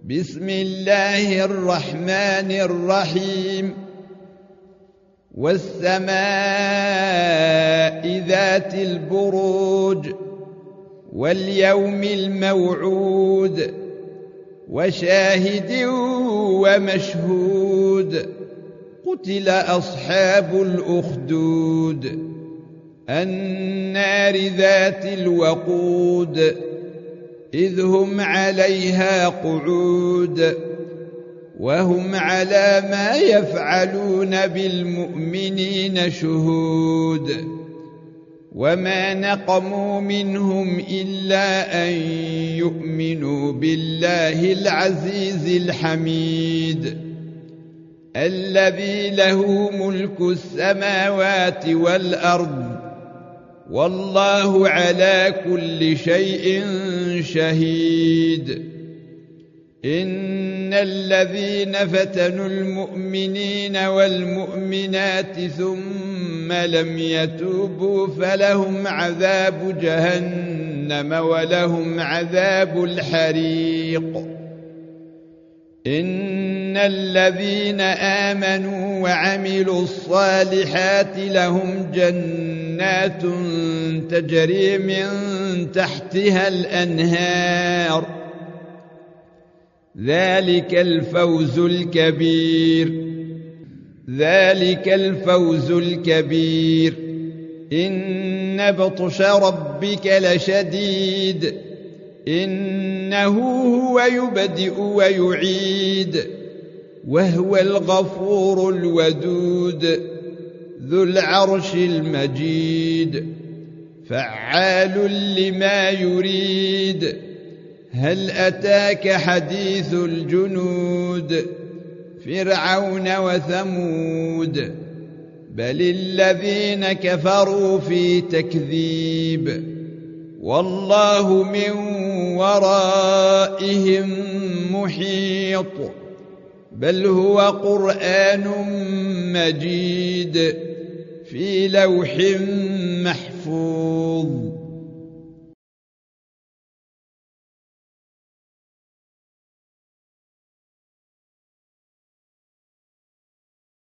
بسم الله الرحمن الرحيم والسماء ذات البروج واليوم الموعود وشاهد ومشهود قتل أصحاب الأخدود النار ذات الوقود إذ هم عليها قعود وهم على ما يفعلون بالمؤمنين شهود وما نقموا منهم إلا أن يؤمنوا بالله العزيز الحميد الذي له ملك السماوات والأرض والله على كل شيء شهيد إن الذين فتنوا المؤمنين والمؤمنات ثم لم يتوبوا فلهم عذاب جهنم ولهم عذاب الحريق إن الذين آمنوا وعملوا الصالحات لهم جنات تجري من تحتها الأنهار ذلك الفوز الكبير إن بطش ربك لشديد إنه هو يبدئ ويعيد وهو الغفور الودود ذو العرش المجيد فعال لما يريد هل أتاك حديث الجنود فرعون وثمود بل الذين كفروا في تكذيب والله من ورائهم محيط بل هو قرآن مجيد في لوح محفوظ